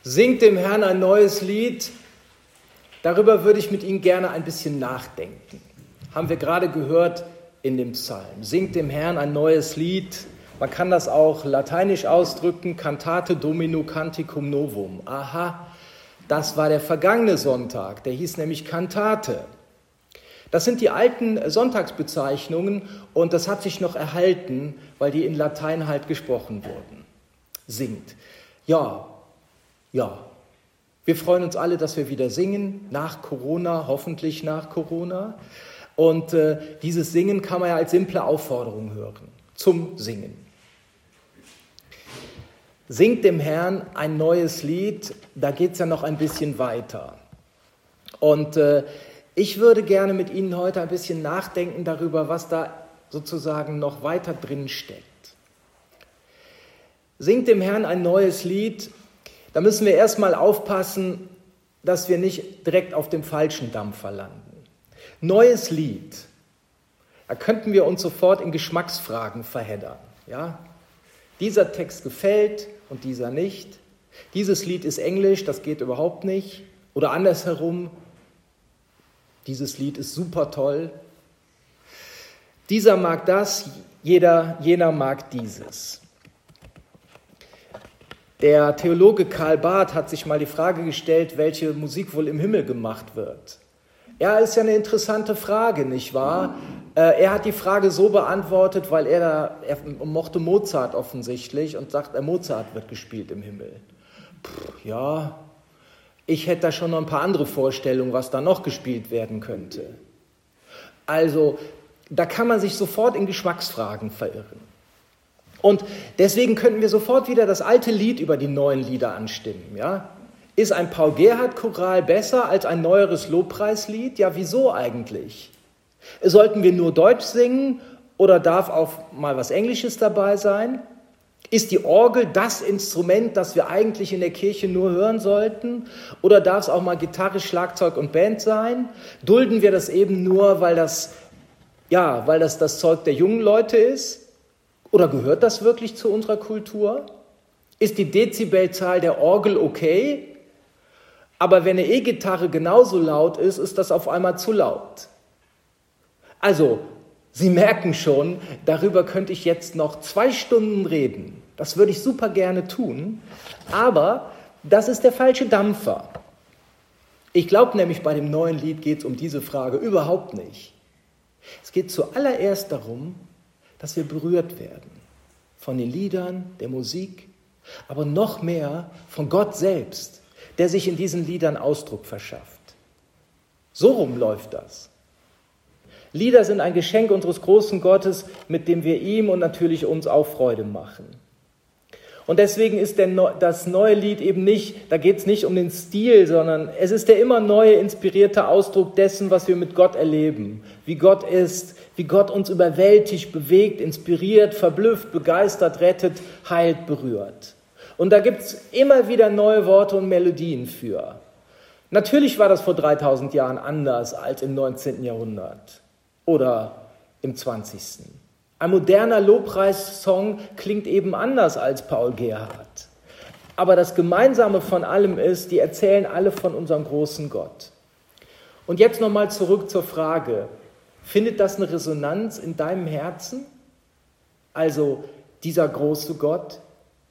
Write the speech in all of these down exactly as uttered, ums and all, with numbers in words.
Singt dem Herrn ein neues Lied. Darüber würde ich mit Ihnen gerne ein bisschen nachdenken. Haben wir gerade gehört in dem Psalm. Singt dem Herrn ein neues Lied. Man kann das auch lateinisch ausdrücken. Cantate Domino Canticum Novum. Aha, das war der vergangene Sonntag. Der hieß nämlich Cantate. Das sind die alten Sonntagsbezeichnungen und das hat sich noch erhalten, weil die in Latein halt gesprochen wurden. Singt. Ja, ja. Wir freuen uns alle, dass wir wieder singen, nach Corona, hoffentlich nach Corona. Und äh, dieses Singen kann man ja als simple Aufforderung hören, zum Singen. Singt dem Herrn ein neues Lied, da geht es ja noch ein bisschen weiter. Und äh, ich würde gerne mit Ihnen heute ein bisschen nachdenken darüber, was da sozusagen noch weiter drin steckt. Singt dem Herrn ein neues Lied, da müssen wir erstmal aufpassen, dass wir nicht direkt auf dem falschen Dampfer landen. Neues Lied, da könnten wir uns sofort in Geschmacksfragen verheddern. Ja? Dieser Text gefällt und dieser nicht. Dieses Lied ist Englisch, das geht überhaupt nicht. Oder andersherum, dieses Lied ist super toll. Dieser mag das, jeder, jener mag dieses. Der Theologe Karl Barth hat sich mal die Frage gestellt, welche Musik wohl im Himmel gemacht wird. Ja, ist ja eine interessante Frage, nicht wahr? Äh, er hat die Frage so beantwortet, weil er, da, er mochte Mozart offensichtlich und sagt, äh, Mozart wird gespielt im Himmel. Puh, ja, ich hätte da schon noch ein paar andere Vorstellungen, was da noch gespielt werden könnte. Also, da kann man sich sofort in Geschmacksfragen verirren. Und deswegen könnten wir sofort wieder das alte Lied über die neuen Lieder anstimmen. Ja? Ist ein Paul-Gerhardt-Choral besser als ein neueres Lobpreislied? Ja, wieso eigentlich? Sollten wir nur Deutsch singen oder darf auch mal was Englisches dabei sein? Ist die Orgel das Instrument, das wir eigentlich in der Kirche nur hören sollten? Oder darf es auch mal Gitarre, Schlagzeug und Band sein? Dulden wir das eben nur, weil das, ja, weil das das Zeug der jungen Leute ist? Oder gehört das wirklich zu unserer Kultur? Ist die Dezibelzahl der Orgel okay? Aber wenn eine E-Gitarre genauso laut ist, ist das auf einmal zu laut. Also, Sie merken schon, darüber könnte ich jetzt noch zwei Stunden reden. Das würde ich super gerne tun, aber das ist der falsche Dampfer. Ich glaube nämlich, bei dem neuen Lied geht es um diese Frage überhaupt nicht. Es geht zuallererst darum, dass wir berührt werden von den Liedern, der Musik, aber noch mehr von Gott selbst, der sich in diesen Liedern Ausdruck verschafft. So rum läuft das. Lieder sind ein Geschenk unseres großen Gottes, mit dem wir ihm und natürlich uns auch Freude machen. Und deswegen ist der, das neue Lied eben nicht, da geht es nicht um den Stil, sondern es ist der immer neue, inspirierte Ausdruck dessen, was wir mit Gott erleben. Wie Gott ist, wie Gott uns überwältigt, bewegt, inspiriert, verblüfft, begeistert, rettet, heilt, berührt. Und da gibt es immer wieder neue Worte und Melodien für. Natürlich war das vor dreitausend Jahren anders als im neunzehnten Jahrhundert oder im zwanzigsten Ein moderner Lobpreissong klingt eben anders als Paul Gerhardt. Aber das Gemeinsame von allem ist, die erzählen alle von unserem großen Gott. Und jetzt nochmal zurück zur Frage, findet das eine Resonanz in deinem Herzen? Also dieser große Gott?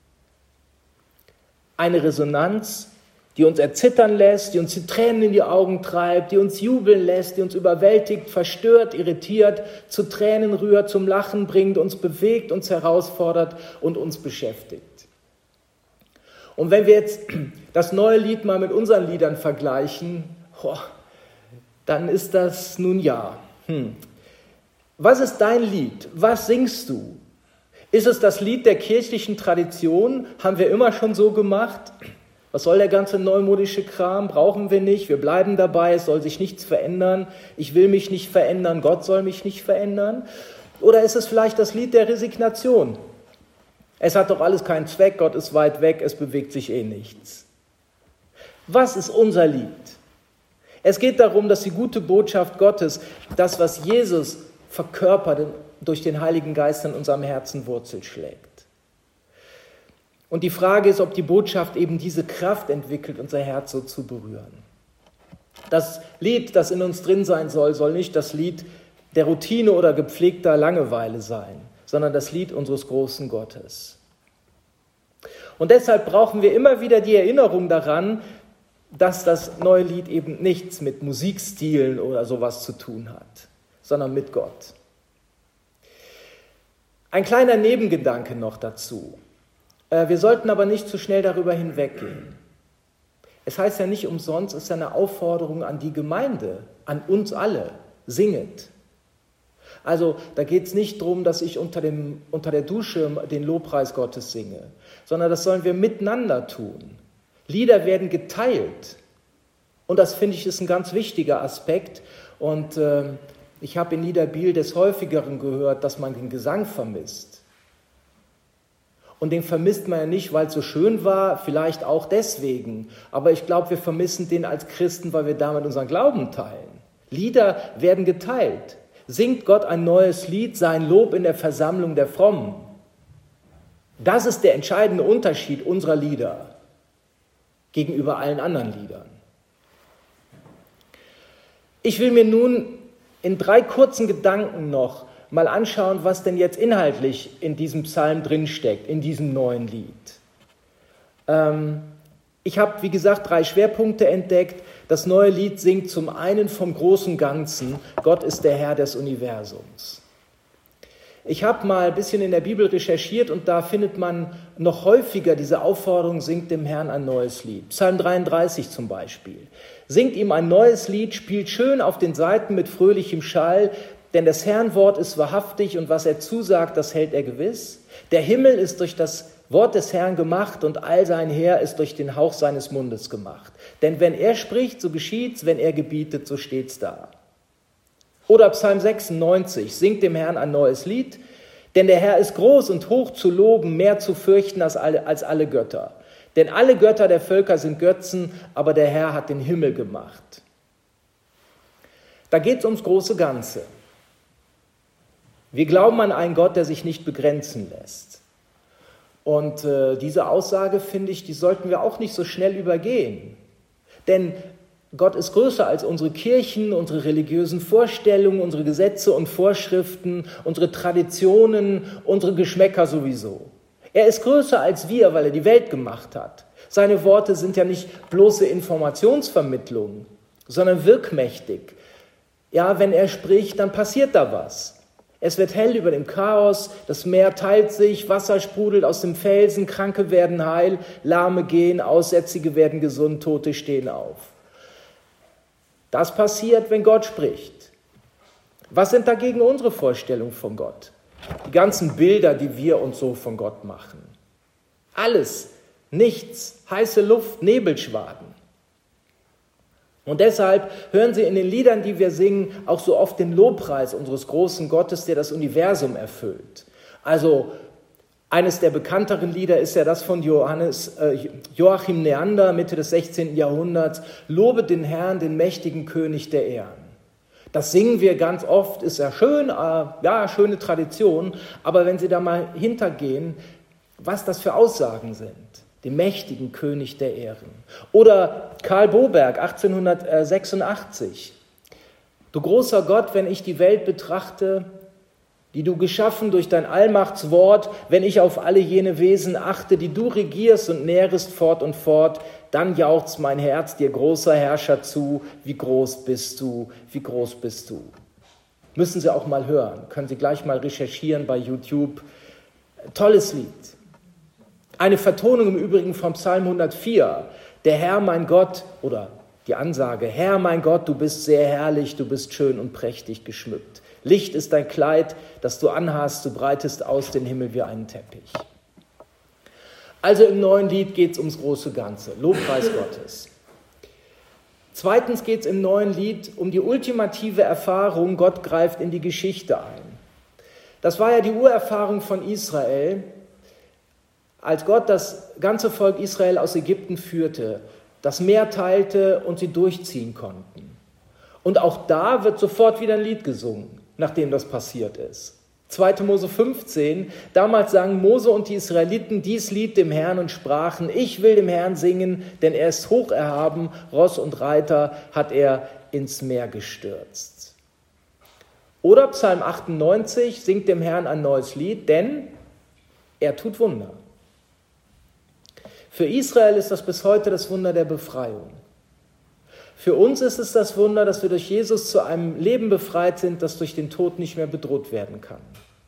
Eine Resonanz, die uns erzittern lässt, die uns die Tränen in die Augen treibt, die uns jubeln lässt, die uns überwältigt, verstört, irritiert, zu Tränen rührt, zum Lachen bringt, uns bewegt, uns herausfordert und uns beschäftigt. Und wenn wir jetzt das neue Lied mal mit unseren Liedern vergleichen, oh, dann ist das nun ja. Hm. Was ist dein Lied? Was singst du? Ist es das Lied der kirchlichen Tradition? Haben wir immer schon so gemacht? Was soll der ganze neumodische Kram? Brauchen wir nicht. Wir bleiben dabei. Es soll sich nichts verändern. Ich will mich nicht verändern. Gott soll mich nicht verändern. Oder ist es vielleicht das Lied der Resignation? Es hat doch alles keinen Zweck. Gott ist weit weg. Es bewegt sich eh nichts. Was ist unser Lied? Es geht darum, dass die gute Botschaft Gottes, das, was Jesus verkörpert, durch den Heiligen Geist in unserem Herzen Wurzel schlägt. Und die Frage ist, ob die Botschaft eben diese Kraft entwickelt, unser Herz so zu berühren. Das Lied, das in uns drin sein soll, soll nicht das Lied der Routine oder gepflegter Langeweile sein, sondern das Lied unseres großen Gottes. Und deshalb brauchen wir immer wieder die Erinnerung daran, dass das neue Lied eben nichts mit Musikstilen oder sowas zu tun hat, sondern mit Gott. Ein kleiner Nebengedanke noch dazu. Wir sollten aber nicht zu schnell darüber hinweggehen. Es heißt ja nicht umsonst, es ist eine Aufforderung an die Gemeinde, an uns alle, singet. Also da geht es nicht darum, dass ich unter, dem, unter der Dusche den Lobpreis Gottes singe, sondern das sollen wir miteinander tun. Lieder werden geteilt und das finde ich ist ein ganz wichtiger Aspekt und äh, ich habe in Niederbiel des Häufigeren gehört, dass man den Gesang vermisst. Und den vermisst man ja nicht, weil es so schön war, vielleicht auch deswegen, aber ich glaube, wir vermissen den als Christen, weil wir damit unseren Glauben teilen. Lieder werden geteilt. Singt Gott ein neues Lied, sein Lob in der Versammlung der Frommen. Das ist der entscheidende Unterschied unserer Lieder gegenüber allen anderen Liedern. Ich will mir nun in drei kurzen Gedanken noch mal anschauen, was denn jetzt inhaltlich in diesem Psalm drinsteckt, in diesem neuen Lied. Ähm, ich habe, wie gesagt, drei Schwerpunkte entdeckt. Das neue Lied singt zum einen vom großen Ganzen, Gott ist der Herr des Universums. Ich habe mal ein bisschen in der Bibel recherchiert und da findet man noch häufiger diese Aufforderung, singt dem Herrn ein neues Lied. Psalm dreiunddreißig zum Beispiel. Singt ihm ein neues Lied, spielt schön auf den Saiten mit fröhlichem Schall, denn des Herrn Wort ist wahrhaftig und was er zusagt, das hält er gewiss. Der Himmel ist durch das Wort des Herrn gemacht und all sein Heer ist durch den Hauch seines Mundes gemacht. Denn wenn er spricht, so geschieht's, wenn er gebietet, so steht's da. Oder Psalm sechsundneunzig, singt dem Herrn ein neues Lied, denn der Herr ist groß und hoch zu loben, mehr zu fürchten als alle, als alle Götter. Denn alle Götter der Völker sind Götzen, aber der Herr hat den Himmel gemacht. Da geht's ums große Ganze. Wir glauben an einen Gott, der sich nicht begrenzen lässt. Und äh, diese Aussage, finde ich, die sollten wir auch nicht so schnell übergehen. Denn Gott ist größer als unsere Kirchen, unsere religiösen Vorstellungen, unsere Gesetze und Vorschriften, unsere Traditionen, unsere Geschmäcker sowieso. Er ist größer als wir, weil er die Welt gemacht hat. Seine Worte sind ja nicht bloße Informationsvermittlung, sondern wirkmächtig. Ja, wenn er spricht, dann passiert da was. Es wird hell über dem Chaos, das Meer teilt sich, Wasser sprudelt aus dem Felsen, Kranke werden heil, Lahme gehen, Aussätzige werden gesund, Tote stehen auf. Das passiert, wenn Gott spricht. Was sind dagegen unsere Vorstellungen von Gott? Die ganzen Bilder, die wir uns so von Gott machen. Alles, nichts, heiße Luft, Nebelschwaden. Und deshalb hören Sie in den Liedern, die wir singen, auch so oft den Lobpreis unseres großen Gottes, der das Universum erfüllt. Also eines der bekannteren Lieder ist ja das von Johannes, äh, Joachim Neander, Mitte des sechzehnten Jahrhunderts. Lobe den Herrn, den mächtigen König der Ehren. Das singen wir ganz oft, ist ja schön, äh, ja, schöne Tradition. Aber wenn Sie da mal hintergehen, was das für Aussagen sind. Den mächtigen König der Ehren. Oder Karl Boberg, achtzehnhundertsechsundachtzig. Du großer Gott, wenn ich die Welt betrachte, die du geschaffen durch dein Allmachtswort, wenn ich auf alle jene Wesen achte, die du regierst und nährest fort und fort, dann jauchzt mein Herz dir, großer Herrscher, zu. Wie groß bist du, wie groß bist du. Müssen Sie auch mal hören, können Sie gleich mal recherchieren bei YouTube. Tolles Lied. Eine Vertonung im Übrigen vom Psalm hundertvier. Der Herr, mein Gott, oder die Ansage, Herr, mein Gott, du bist sehr herrlich, du bist schön und prächtig geschmückt. Licht ist dein Kleid, das du anhast, du breitest aus den Himmel wie einen Teppich. Also im neuen Lied geht es ums große Ganze, Lobpreis Gottes. Zweitens geht es im neuen Lied um die ultimative Erfahrung, Gott greift in die Geschichte ein. Das war ja die Urerfahrung von Israel, als Gott das ganze Volk Israel aus Ägypten führte, das Meer teilte und sie durchziehen konnten. Und auch da wird sofort wieder ein Lied gesungen, nachdem das passiert ist. zweiter Mose fünfzehn, damals sangen Mose und die Israeliten dies Lied dem Herrn und sprachen, ich will dem Herrn singen, denn er ist hoch erhaben, Ross und Reiter hat er ins Meer gestürzt. Oder Psalm achtundneunzig, singt dem Herrn ein neues Lied, denn er tut Wunder. Für Israel ist das bis heute das Wunder der Befreiung. Für uns ist es das Wunder, dass wir durch Jesus zu einem Leben befreit sind, das durch den Tod nicht mehr bedroht werden kann.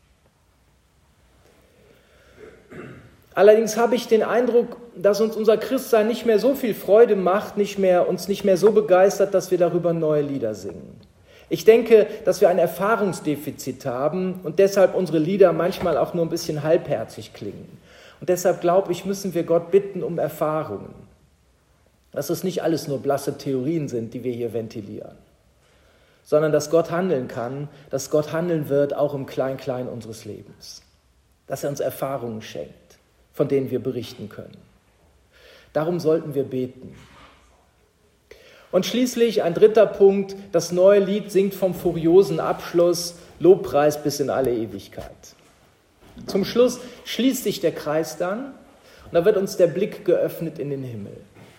Allerdings habe ich den Eindruck, dass uns unser Christsein nicht mehr so viel Freude macht, nicht mehr, uns nicht mehr so begeistert, dass wir darüber neue Lieder singen. Ich denke, dass wir ein Erfahrungsdefizit haben und deshalb unsere Lieder manchmal auch nur ein bisschen halbherzig klingen. Und deshalb glaube ich, müssen wir Gott bitten um Erfahrungen. Dass es nicht alles nur blasse Theorien sind, die wir hier ventilieren, sondern dass Gott handeln kann, dass Gott handeln wird, auch im Klein-Klein unseres Lebens. Dass er uns Erfahrungen schenkt, von denen wir berichten können. Darum sollten wir beten. Und schließlich ein dritter Punkt, das neue Lied singt vom furiosen Abschluss, Lobpreis bis in alle Ewigkeit. Zum Schluss schließt sich der Kreis dann und da wird uns der Blick geöffnet in den Himmel.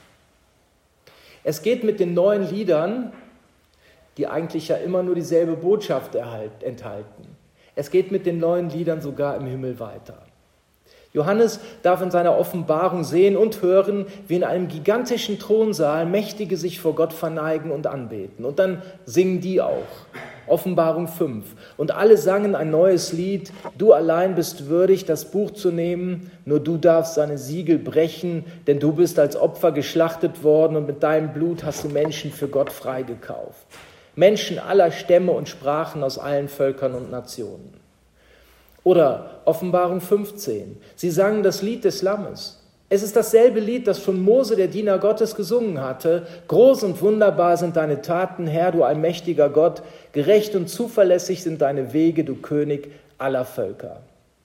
Es geht mit den neuen Liedern, die eigentlich ja immer nur dieselbe Botschaft enthalten. Es geht mit den neuen Liedern sogar im Himmel weiter. Johannes darf in seiner Offenbarung sehen und hören, wie in einem gigantischen Thronsaal Mächtige sich vor Gott verneigen und anbeten. Und dann singen die auch. Offenbarung fünf. Und alle sangen ein neues Lied. Du allein bist würdig, das Buch zu nehmen. Nur du darfst seine Siegel brechen, denn du bist als Opfer geschlachtet worden und mit deinem Blut hast du Menschen für Gott freigekauft. Menschen aller Stämme und Sprachen aus allen Völkern und Nationen. Oder Offenbarung fünfzehn. Sie sangen das Lied des Lammes. Es ist dasselbe Lied, das schon Mose, der Diener Gottes, gesungen hatte. Groß und wunderbar sind deine Taten, Herr, du allmächtiger Gott. Gerecht und zuverlässig sind deine Wege, du König aller Völker.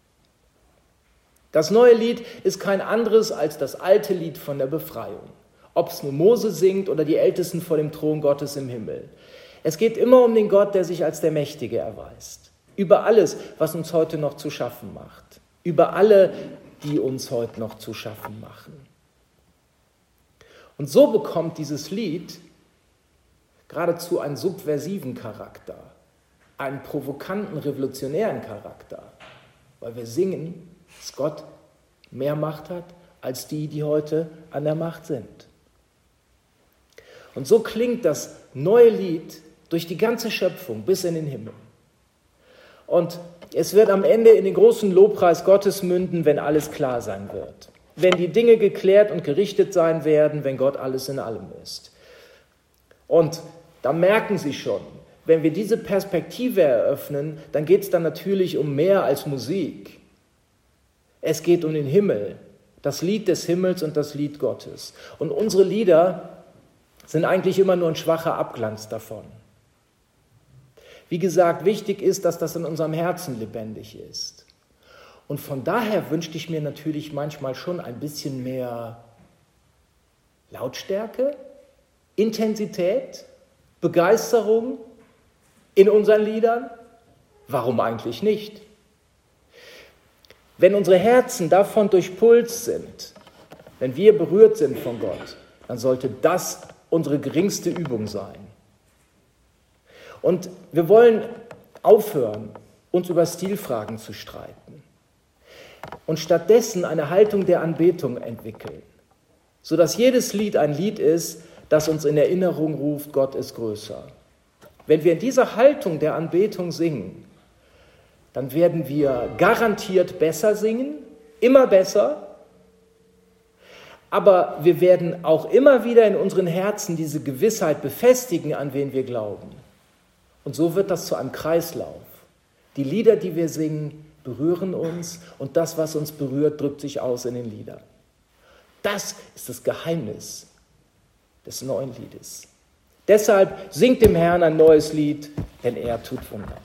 Das neue Lied ist kein anderes als das alte Lied von der Befreiung. Ob es nur Mose singt oder die Ältesten vor dem Thron Gottes im Himmel. Es geht immer um den Gott, der sich als der Mächtige erweist. Über alles, was uns heute noch zu schaffen macht. Über alle, die uns heute noch zu schaffen machen. Und so bekommt dieses Lied geradezu einen subversiven Charakter, einen provokanten, revolutionären Charakter, weil wir singen, dass Gott mehr Macht hat als die, die heute an der Macht sind. Und so klingt das neue Lied durch die ganze Schöpfung bis in den Himmel. Und es wird am Ende in den großen Lobpreis Gottes münden, wenn alles klar sein wird. Wenn die Dinge geklärt und gerichtet sein werden, wenn Gott alles in allem ist. Und da merken Sie schon, wenn wir diese Perspektive eröffnen, dann geht es dann natürlich um mehr als Musik. Es geht um den Himmel, das Lied des Himmels und das Lied Gottes. Und unsere Lieder sind eigentlich immer nur ein schwacher Abglanz davon. Wie gesagt, wichtig ist, dass das in unserem Herzen lebendig ist. Und von daher wünschte ich mir natürlich manchmal schon ein bisschen mehr Lautstärke, Intensität, Begeisterung in unseren Liedern. Warum eigentlich nicht? Wenn unsere Herzen davon durchpulst sind, wenn wir berührt sind von Gott, dann sollte das unsere geringste Übung sein. Und wir wollen aufhören, uns über Stilfragen zu streiten und stattdessen eine Haltung der Anbetung entwickeln, sodass jedes Lied ein Lied ist, das uns in Erinnerung ruft, Gott ist größer. Wenn wir in dieser Haltung der Anbetung singen, dann werden wir garantiert besser singen, immer besser, aber wir werden auch immer wieder in unseren Herzen diese Gewissheit befestigen, an wen wir glauben. Und so wird das zu einem Kreislauf. Die Lieder, die wir singen, berühren uns und das, was uns berührt, drückt sich aus in den Liedern. Das ist das Geheimnis des neuen Liedes. Deshalb singt dem Herrn ein neues Lied, denn er tut Wunder.